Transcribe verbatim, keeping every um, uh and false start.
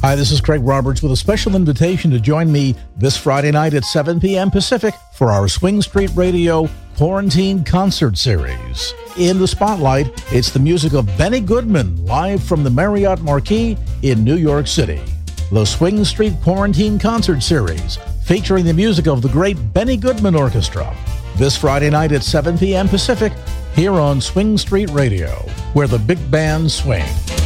Hi, this is Craig Roberts with a special invitation to join me this Friday night at seven p.m. Pacific for our Swing Street Radio Quarantine Concert Series. In the spotlight, it's the music of Benny Goodman live from the Marriott Marquis in New York City. The Swing Street Quarantine Concert Series, featuring the music of the great Benny Goodman Orchestra. This Friday night at seven p.m. Pacific, here on Swing Street Radio, where the big bands swing.